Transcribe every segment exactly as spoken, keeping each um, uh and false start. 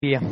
Yeah.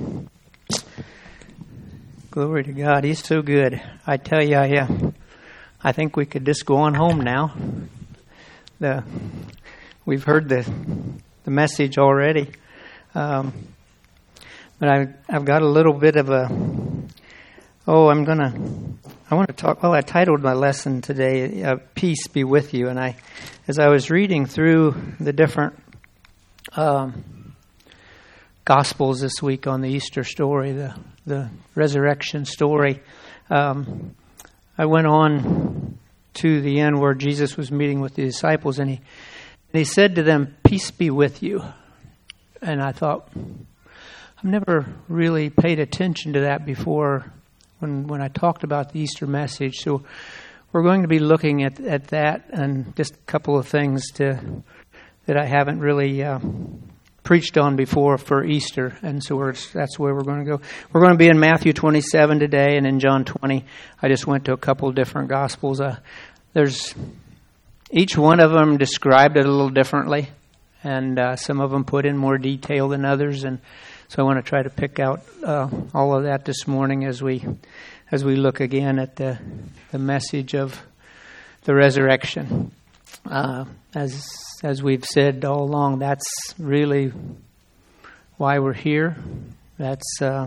Glory to God. He's so good. I tell you, I, uh, I think we could just go on home now. The We've heard the the message already. Um, but I, I've got a little bit of a, oh, I'm going to, I want to talk, well, I titled my lesson today, uh, Peace Be With You. And I, as I was reading through the different um Gospels this week on the Easter story, the the resurrection story. Um, I went on to the end where Jesus was meeting with the disciples, and he and he said to them, "Peace be with you." And I thought, I've never really paid attention to that before when when I talked about the Easter message. So we're going to be looking at at that and just a couple of things to that I haven't really Uh, preached on before for Easter, and so we're, that's where we're going to go. We're going to be in Matthew twenty-seven today, and in John twenty. I just went to a couple different Gospels. Uh, there's each one of them described it a little differently, and uh, some of them put in more detail than others, and so I want to try to pick out uh, all of that this morning as we as we look again at the the message of the resurrection. Uh, as As we've said all along, that's really why we're here. That's uh,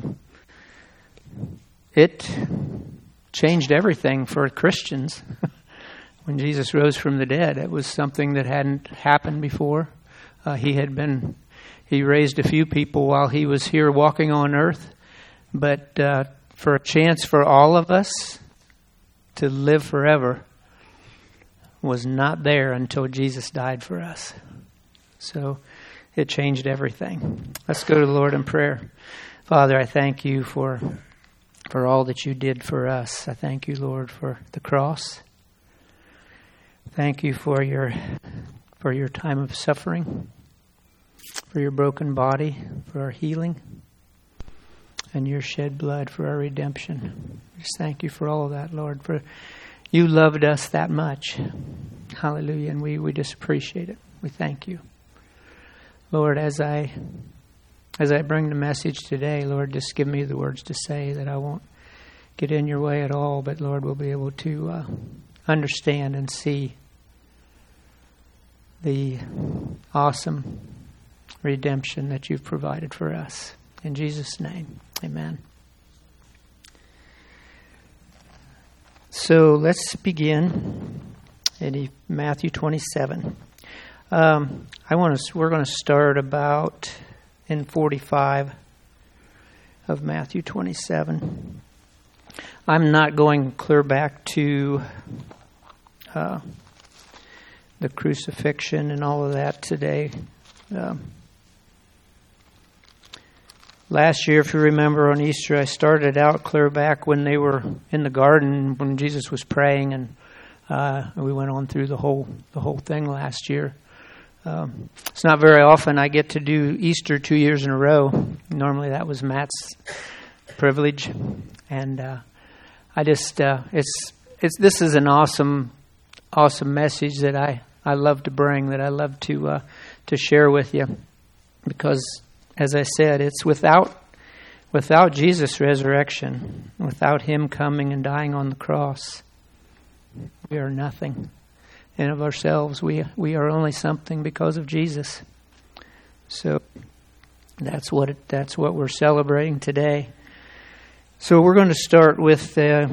it changed everything for Christians. When Jesus rose from the dead, it was something that hadn't happened before. Uh, he had been, he raised a few people while he was here walking on earth, but uh, for a chance for all of us to live forever was not there until Jesus died for us. So it changed everything. Let's go to the Lord in prayer. Father, I thank you for for all that you did for us. I thank you, Lord, for the cross. Thank you for your for your time of suffering, for your broken body, for our healing, and your shed blood for our redemption. Just thank you for all of that, Lord, for you loved us that much. Hallelujah. And we, we just appreciate it. We thank you. Lord, as I as I bring the message today, Lord, just give me the words to say that I won't get in your way at all, but Lord, we'll be able to uh, understand and see the awesome redemption that you've provided for us. In Jesus' name, amen. So let's begin in Matthew twenty-seven. Um, I want to. We're going to start about in forty-five of Matthew twenty-seven. I'm not going clear back to uh, the crucifixion and all of that today. Um, Last year, if you remember, on Easter, I started out clear back when they were in the garden when Jesus was praying, and uh, we went on through the whole the whole thing last year. Um, it's not very often I get to do Easter two years in a row. Normally, that was Matt's privilege, and uh, I just uh, it's it's this is an awesome awesome message that I, I love to bring, that I love to uh, to share with you, because, as I said, it's without without Jesus' resurrection, without him coming and dying on the cross, we are nothing. And of ourselves, we we are only something because of Jesus. So that's what it, that's what we're celebrating today. So we're going to start with uh,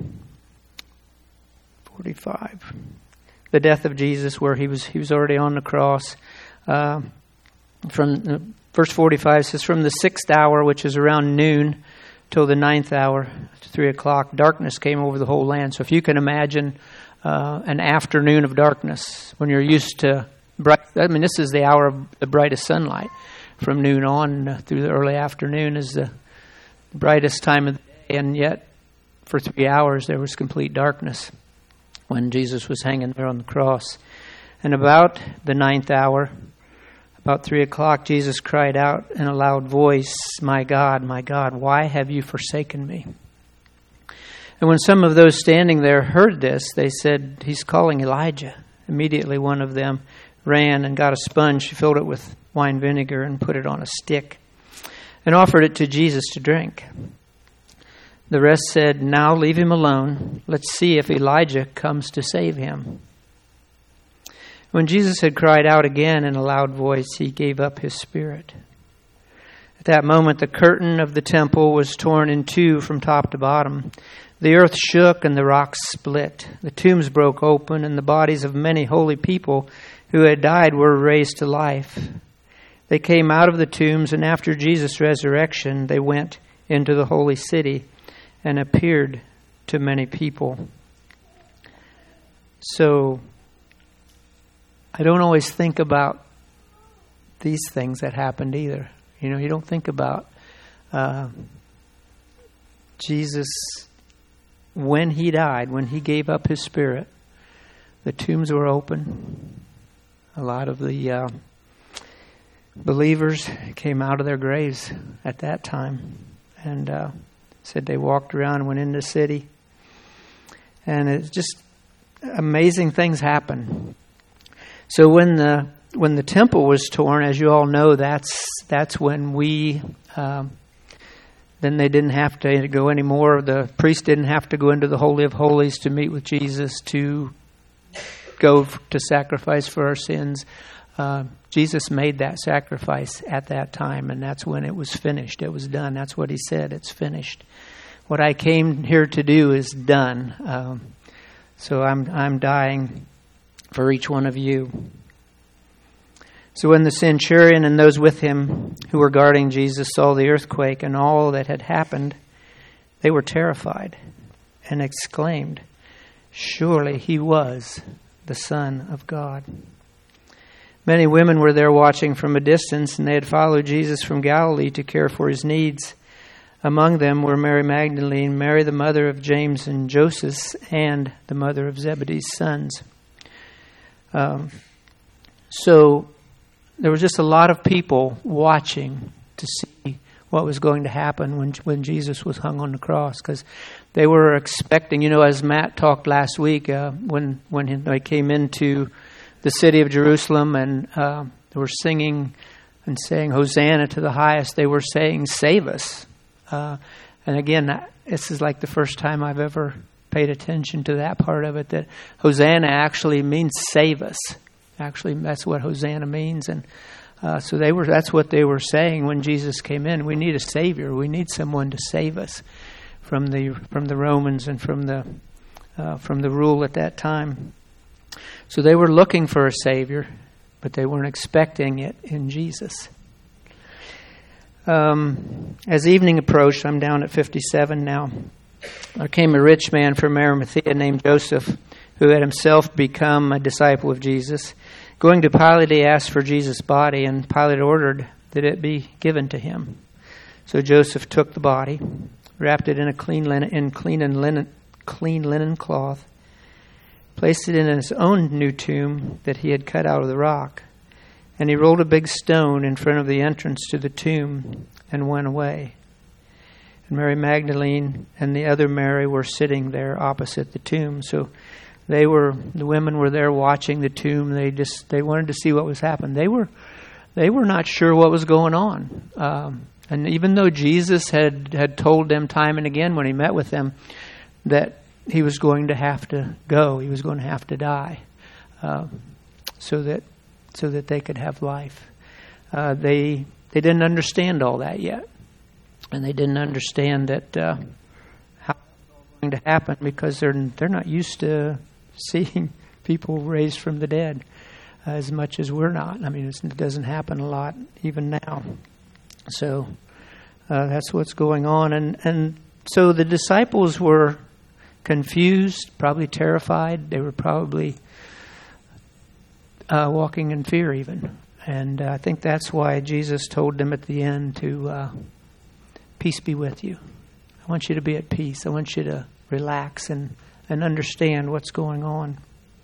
forty-five, the death of Jesus, where he was he was already on the cross. Uh, from uh, Verse forty-five says, "From the sixth hour, which is around noon, till the ninth hour, three o'clock, darkness came over the whole land." So if you can imagine uh, an afternoon of darkness, when you're used to bright, I mean, this is the hour of the brightest sunlight. From noon on uh, through the early afternoon is the brightest time of the day, and yet for three hours there was complete darkness when Jesus was hanging there on the cross. And about the ninth hour, about three o'clock, Jesus cried out in a loud voice, "My God, my God, why have you forsaken me?" And when some of those standing there heard this, they said, "He's calling Elijah." Immediately one of them ran and got a sponge, filled it with wine vinegar, and put it on a stick, and offered it to Jesus to drink. The rest said, "Now leave him alone. Let's see if Elijah comes to save him." When Jesus had cried out again in a loud voice, he gave up his spirit. At that moment, the curtain of the temple was torn in two from top to bottom. The earth shook and the rocks split. The tombs broke open, and the bodies of many holy people who had died were raised to life. They came out of the tombs, and after Jesus' resurrection, they went into the holy city and appeared to many people. So, I don't always think about these things that happened either. You know, you don't think about uh, Jesus when he died, when he gave up his spirit. The tombs were open. A lot of the uh, believers came out of their graves at that time, and uh, said they walked around and went into the city. And it's just amazing things happen. So when the when the temple was torn, as you all know, that's that's when we um, then they didn't have to go anymore. The priest didn't have to go into the Holy of Holies to meet with Jesus, to go to sacrifice for our sins. Uh, Jesus made that sacrifice at that time, and that's when it was finished. It was done. That's what he said. It's finished. What I came here to do is done. Um, so I'm I'm dying for each one of you. So when the centurion and those with him who were guarding Jesus saw the earthquake and all that had happened, they were terrified and exclaimed, "Surely he was the Son of God." Many women were there watching from a distance, and they had followed Jesus from Galilee to care for his needs. Among them were Mary Magdalene, Mary the mother of James and Joseph, and the mother of Zebedee's sons. Um, so there was just a lot of people watching to see what was going to happen when when Jesus was hung on the cross, because they were expecting, you know, as Matt talked last week, uh, when when they came into the city of Jerusalem and uh, they were singing and saying, "Hosanna to the highest," they were saying, "Save us." Uh, and again, this is like the first time I've ever paid attention to that part of it, that Hosanna actually means save us. Actually, that's what Hosanna means. And uh, so they were. That's what they were saying when Jesus came in. We need a Savior. We need someone to save us from the from the Romans and from the uh, from the rule at that time. So they were looking for a Savior, but they weren't expecting it in Jesus. Um, as evening approached, I'm down at fifty-seven now, there came a rich man from Arimathea named Joseph, who had himself become a disciple of Jesus. Going to Pilate, he asked for Jesus' body, and Pilate ordered that it be given to him. So Joseph took the body, wrapped it in a clean linen, in clean and linen, clean linen cloth, placed it in his own new tomb that he had cut out of the rock. And he rolled a big stone in front of the entrance to the tomb and went away. And Mary Magdalene and the other Mary were sitting there opposite the tomb. So they were, the women were there watching the tomb. They just, they wanted to see what was happening. They were, they were not sure what was going on. Um, and even though Jesus had, had told them time and again when he met with them that he was going to have to go, he was going to have to die, uh, so that so that they could have life. Uh, they they didn't understand all that yet, and they didn't understand that uh, how it was going to happen, because they're they're not used to seeing people raised from the dead uh, as much as we're not. I mean, it's, it doesn't happen a lot even now. So uh, that's what's going on, and and so the disciples were confused, probably terrified. They were probably uh, walking in fear even. And uh, I think that's why Jesus told them at the end to, uh, peace be with you. I want you to be at peace. I want you to relax and, and understand what's going on.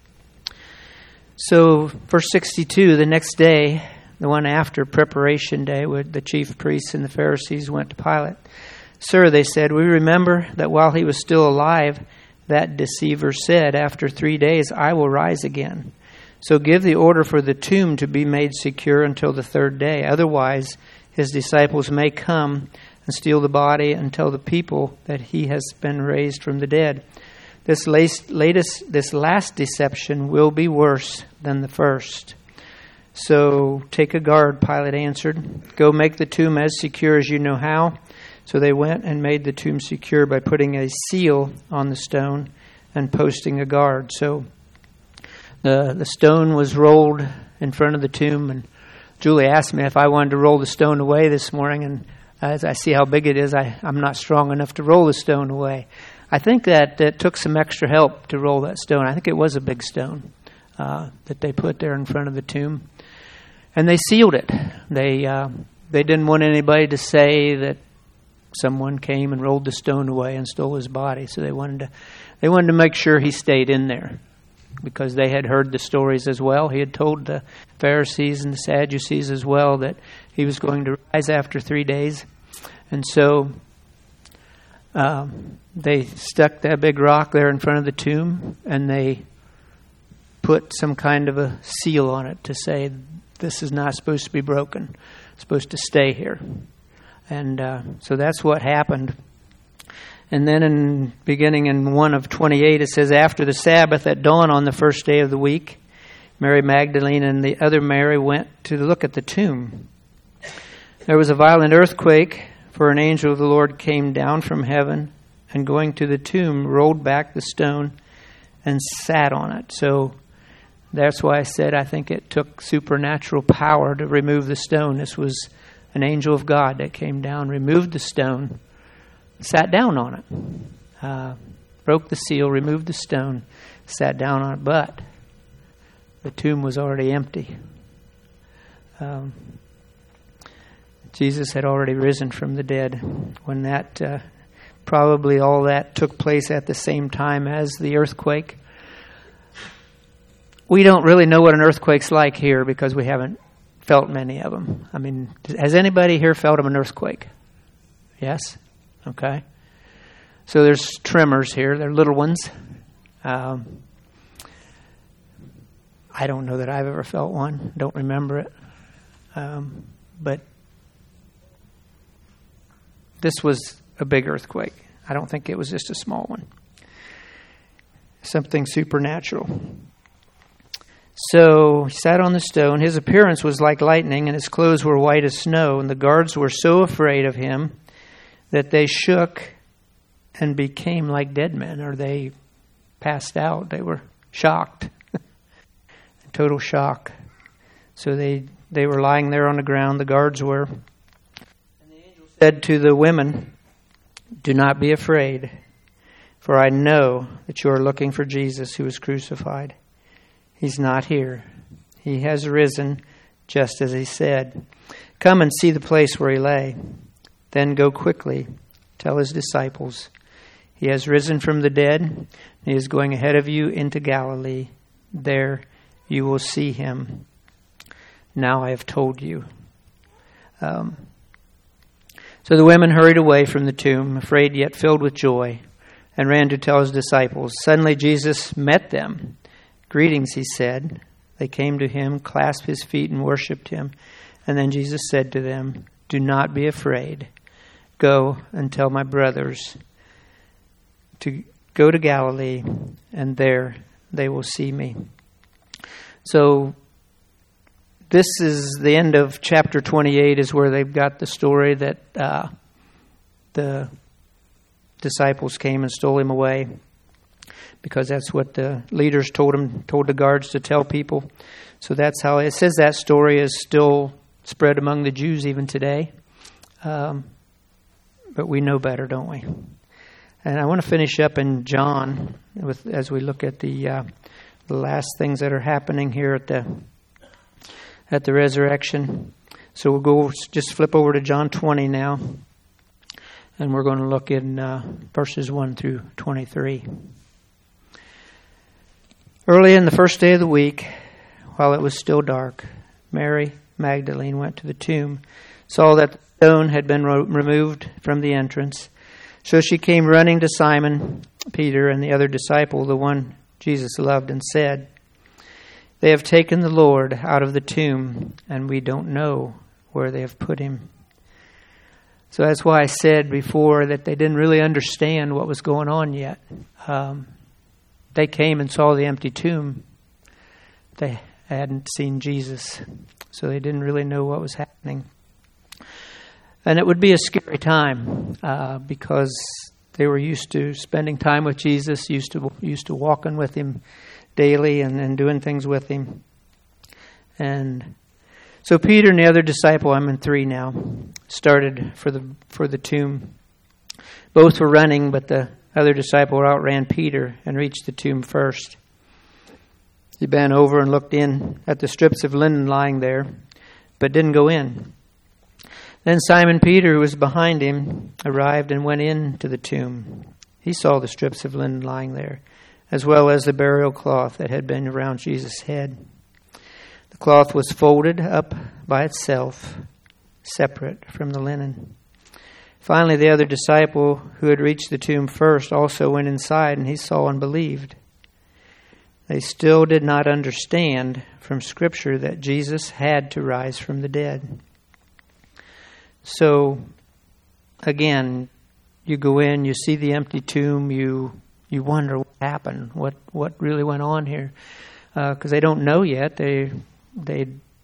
So, verse sixty-two, the next day, the one after preparation day, with the chief priests and the Pharisees went to Pilate. "Sir," they said, "we remember that while he was still alive, that deceiver said, 'After three days I will rise again.' So give the order for the tomb to be made secure until the third day. Otherwise, his disciples may come and steal the body and tell the people that he has been raised from the dead. This latest, this last deception will be worse than the first. So take a guard, Pilate answered. Go make the tomb as secure as you know how. So they went and made the tomb secure by putting a seal on the stone and posting a guard. So the the stone was rolled in front of the tomb, and Julie asked me if I wanted to roll the stone away this morning, and as I see how big it is, I, I'm not strong enough to roll the stone away. I think that it took some extra help to roll that stone. I think it was a big stone uh, that they put there in front of the tomb. And they sealed it. They uh, they didn't want anybody to say that someone came and rolled the stone away and stole his body. So they wanted to they wanted to make sure he stayed in there, because they had heard the stories as well. He had told the Pharisees and the Sadducees as well that he was going to rise after three days. And so um, they stuck that big rock there in front of the tomb, and they put some kind of a seal on it to say, this is not supposed to be broken. It's supposed to stay here. And uh, so that's what happened. And then in beginning in one of twenty-eight, it says, after the Sabbath at dawn on the first day of the week, Mary Magdalene and the other Mary went to look at the tomb. There was a violent earthquake, for an angel of the Lord came down from heaven, and going to the tomb, rolled back the stone and sat on it. So that's why I said I think it took supernatural power to remove the stone. This was an angel of God that came down, removed the stone, sat down on it, uh, broke the seal, removed the stone, sat down on it. But the tomb was already empty. Um, Jesus had already risen from the dead when that, uh, probably all that took place at the same time as the earthquake. We don't really know what an earthquake's like here because we haven't felt many of them. I mean, has anybody here felt of an earthquake? Yes? Okay. So there's tremors here. They're little ones. Um, I don't know that I've ever felt one. Don't remember it. Um, but this was a big earthquake. I don't think it was just a small one. Something supernatural. So he sat on the stone. His appearance was like lightning, and his clothes were white as snow. And the guards were so afraid of him that they shook and became like dead men, or they passed out. They were shocked. Total shock. So they, they were lying there on the ground, the guards were. And the angel said to the women, do not be afraid, for I know that you are looking for Jesus who was crucified. He's not here. He has risen, just as he said. Come and see the place where he lay. Then go quickly, tell his disciples, he has risen from the dead, and he is going ahead of you into Galilee. There you will see him. Now I have told you. Um, so the women hurried away from the tomb, afraid yet filled with joy, and ran to tell his disciples. Suddenly Jesus met them. Greetings, he said. They came to him, clasped his feet, and worshipped him. And then Jesus said to them, do not be afraid. Go and tell my brothers to go to Galilee, and there they will see me. So this is the end of chapter twenty-eight, is where they've got the story that uh, the disciples came and stole him away, because that's what the leaders told him, told the guards to tell people. So that's how it says that story is still spread among the Jews even today. Um, but we know better, don't we? And I want to finish up in John with as we look at the uh, the last things that are happening here at the at the resurrection. So we'll go just flip over to John twenty now, and we're going to look in uh, verses one through twenty-three. Early in the first day of the week, while it was still dark, Mary Magdalene went to the tomb, saw that the stone had been ro- removed from the entrance. So she came running to Simon, Peter, and the other disciple, the one Jesus loved, and said, they have taken the Lord out of the tomb, and we don't know where they have put him. So that's why I said before that they didn't really understand what was going on yet. Um, they came and saw the empty tomb. They hadn't seen Jesus, so they didn't really know what was happening. And it would be a scary time uh, because they were used to spending time with Jesus, used to used to walking with him daily and, and doing things with him. And so Peter and the other disciple, I'm in three now, started for the for the tomb. Both were running, but the other disciple outran Peter and reached the tomb first. He bent over and looked in at the strips of linen lying there, but didn't go in. Then Simon Peter, who was behind him, arrived and went into the tomb. He saw the strips of linen lying there, as well as the burial cloth that had been around Jesus' head. The cloth was folded up by itself, separate from the linen. Finally, the other disciple who had reached the tomb first also went inside, and he saw and believed. They still did not understand from Scripture that Jesus had to rise from the dead. So, again, you go in, you see the empty tomb, you you wonder what happened, what what really went on here, because uh, they don't know yet. They they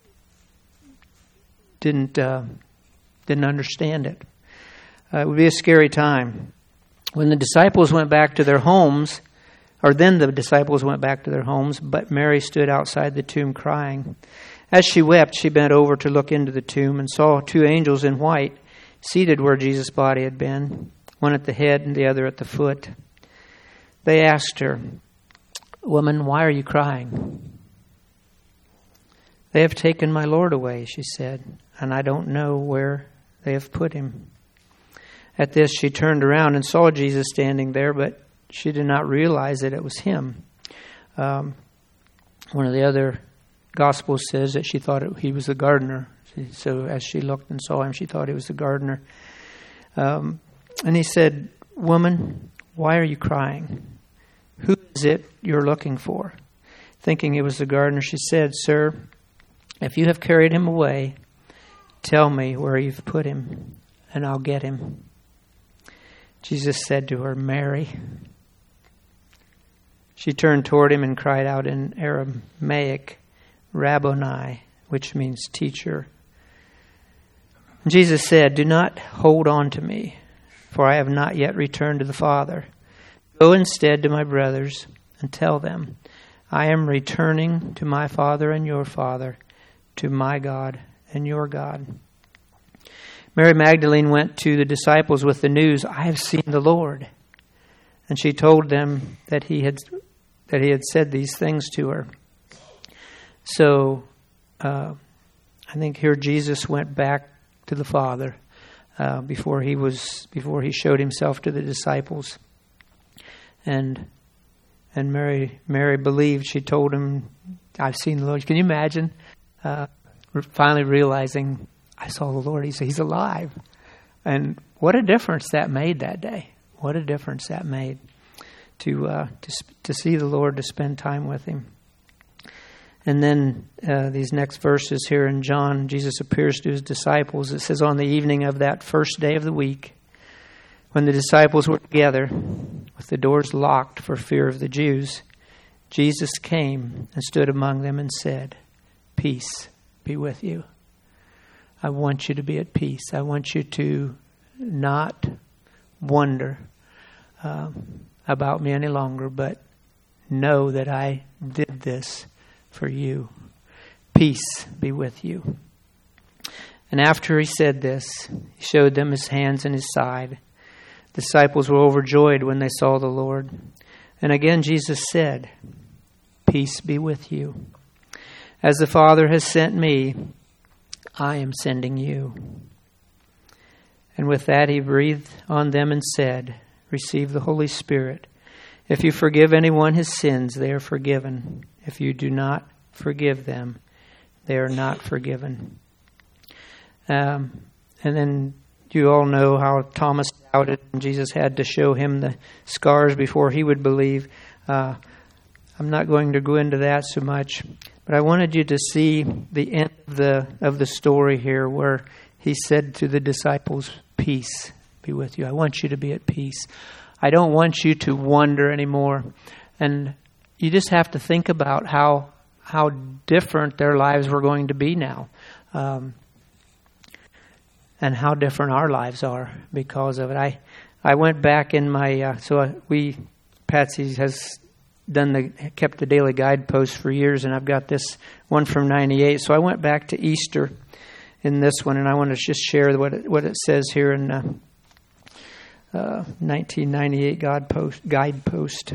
didn't uh, didn't understand it. Uh, it would be a scary time. When the disciples went back to their homes, or then the disciples went back to their homes, but Mary stood outside the tomb crying. As she wept, she bent over to look into the tomb and saw two angels in white seated where Jesus' body had been, one at the head and the other at the foot. They asked her, "Woman, why are you crying?" "They have taken my Lord away," she said, "and I don't know where they have put him." At this, she turned around and saw Jesus standing there, but she did not realize that it was him. Um, one of the other Gospels says that she thought it, he was the gardener. So as she looked and saw him, she thought he was the gardener. Um, and he said, "Woman, why are you crying? Who is it you're looking for?" Thinking it was the gardener, she said, "Sir, if you have carried him away, tell me where you've put him, and I'll get him." Jesus said to her, "Mary." She turned toward him and cried out in Aramaic, "Rabboni," which means teacher. Jesus said, "Do not hold on to me, for I have not yet returned to the Father. Go instead to my brothers and tell them, I am returning to my Father and your Father, to my God and your God." Mary Magdalene went to the disciples with the news, "I have seen the Lord." And she told them that he had that he had said these things to her. So uh, I think here Jesus went back to the Father uh, before he was before he showed himself to the disciples. And and Mary Mary believed. She told him, "I've seen the Lord." Can you imagine uh, finally realizing, "I saw the Lord. He's he's alive." And what a difference that made that day. What a difference that made to uh, to to see the Lord, to spend time with him. And then uh, these next verses here in John, Jesus appears to his disciples. It says, on the evening of that first day of the week, when the disciples were together, with the doors locked for fear of the Jews, Jesus came and stood among them and said, "Peace be with you." I want you to be at peace. I want you to not wonder um, about me any longer, but know that I did this for you. Peace be with you. And after he said this, he showed them his hands and his side. The disciples were overjoyed when they saw the Lord. And again Jesus said, "Peace be with you. As the Father has sent me, I am sending you." And with that he breathed on them and said, "Receive the Holy Spirit. If you forgive anyone his sins, they are forgiven. If you do not forgive them, they are not forgiven." Um, and then you all know how Thomas doubted, and Jesus had to show him the scars before he would believe. Uh, I'm not going to go into that so much, but I wanted you to see the end of the of the story here, where he said to the disciples, peace be with you. I want you to be at peace. I don't want you to wonder anymore. And you just have to think about how how different their lives were going to be now. Um, and how different our lives are because of it. I I went back in my, uh, so we, Patsy has done the, kept the daily guidepost for years, and I've got this one from ninety-eight. So I went back to Easter in this one, and I want to just share what it, what it says here in uh, uh, nineteen ninety-eight God post, guidepost.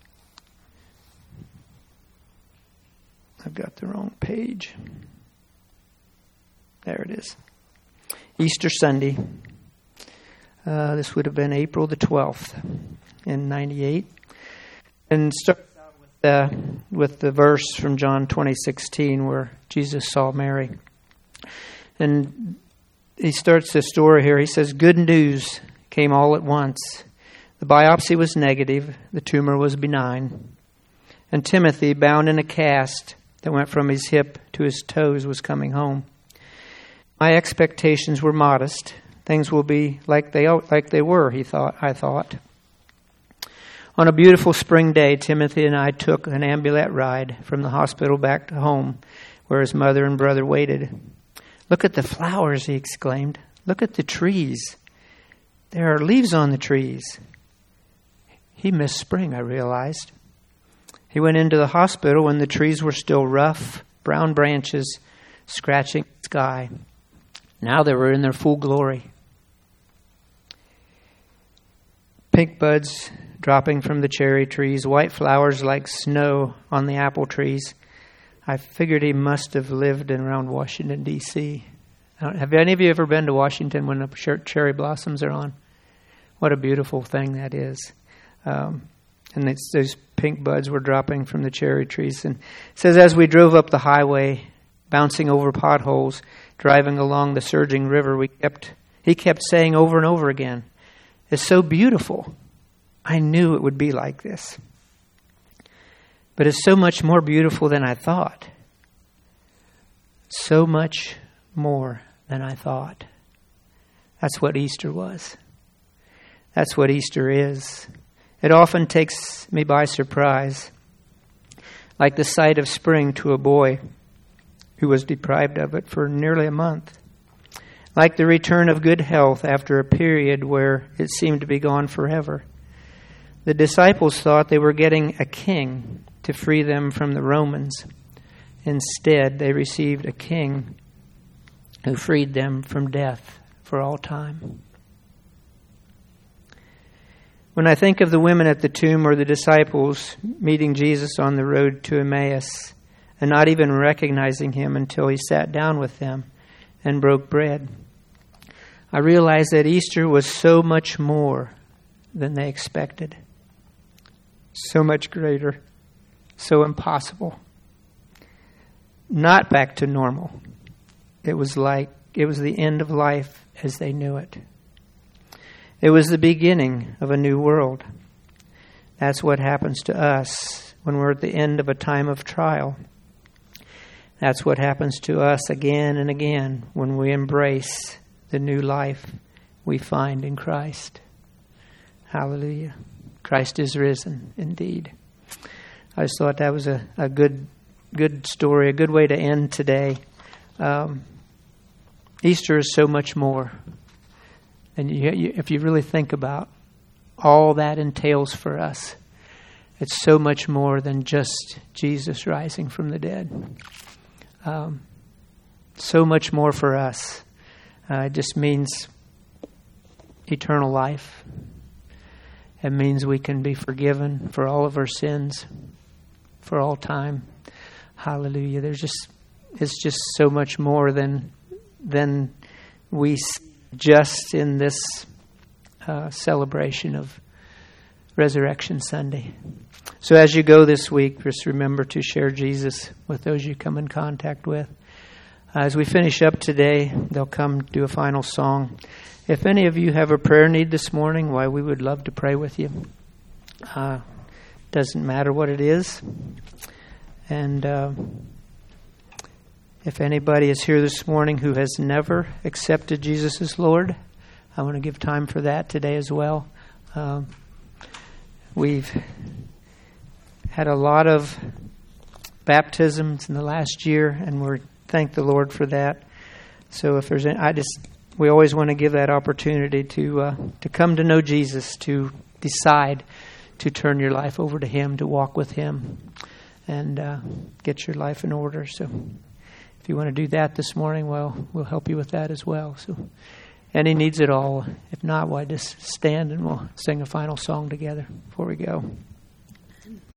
I've got the wrong page. There it is. Easter Sunday. Uh, this would have been April the twelfth in ninety-eight. And starts out with, uh, with the verse from John twenty sixteen where Jesus saw Mary. And he starts the story here. He says, good news came all at once. The biopsy was negative. The tumor was benign. And Timothy, bound in a cast that went from his hip to his toes, was coming home. My expectations were modest. Things will be like they like they were, he thought. I thought. On a beautiful spring day, Timothy and I took an ambulette ride from the hospital back to home, where his mother and brother waited. Look at the flowers, he exclaimed. Look at the trees. There are leaves on the trees. He missed spring, I realized. He went into the hospital when the trees were still rough, brown branches scratching the sky. Now they were in their full glory. Pink buds dropping from the cherry trees, white flowers like snow on the apple trees. I figured he must have lived in around Washington, D C Have any of you ever been to Washington when the cherry blossoms are on? What a beautiful thing that is. Um, and it's, those pink buds were dropping from the cherry trees. And it says, as we drove up the highway, bouncing over potholes, driving along the surging river, we kept he kept saying over and over again, it's so beautiful. I knew it would be like this. But it's so much more beautiful than I thought. So much more than I thought. That's what Easter was. That's what Easter is. It often takes me by surprise, like the sight of spring to a boy who was deprived of it for nearly a month. Like the return of good health after a period where it seemed to be gone forever. The disciples thought they were getting a king to free them from the Romans. Instead, they received a king who freed them from death for all time. When I think of the women at the tomb or the disciples meeting Jesus on the road to Emmaus and not even recognizing him until he sat down with them and broke bread, I realize that Easter was so much more than they expected. So much greater. So impossible. Not back to normal. It was like, it was the end of life as they knew it. It was the beginning of a new world. That's what happens to us when we're at the end of a time of trial. That's what happens to us again and again when we embrace the new life we find in Christ. Hallelujah. Christ is risen indeed. I just thought that was a, a good good story, a good way to end today. Um, Easter is so much more. And you, you, if you really think about all that entails for us, it's so much more than just Jesus rising from the dead. Um, so much more for us. Uh, it just means eternal life. It means we can be forgiven for all of our sins for all time. Hallelujah. There's just it's just so much more than than we see just in this uh, celebration of Resurrection Sunday. So as you go this week, just remember to share Jesus with those you come in contact with. Uh, as we finish up today, they'll come do a final song. If any of you have a prayer need this morning, why, we would love to pray with you. Uh, doesn't matter what it is. And uh, if anybody is here this morning who has never accepted Jesus as Lord, I want to give time for that today as well. Um, we've had a lot of baptisms in the last year, and we thank the Lord for that. So if there's any, I just we always want to give that opportunity to uh, to come to know Jesus, to decide to turn your life over to Him, to walk with Him, and uh, get your life in order. So if you want to do that this morning, well, we'll help you with that as well. So any needs it all. If not, why just stand and we'll sing a final song together before we go.